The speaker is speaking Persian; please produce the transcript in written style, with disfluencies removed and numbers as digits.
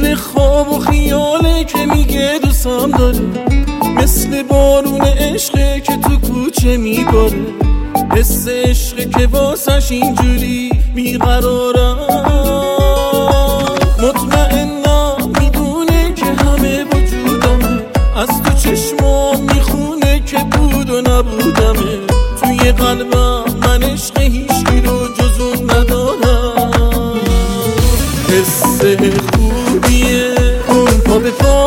مثل خواب و خیاله که میگه دوستم داره، مثل بارون عشقه که تو کوچه میباره، حس عشقه که واسش اینجوری بیقرارم. مطمئنم میدونه که همه وجودمه، از تو چشمام میخونه که بود و نبودمه. توی قلبم من عشق هیچی رو جز اون ندارم. حس خوبیه اون پا به پا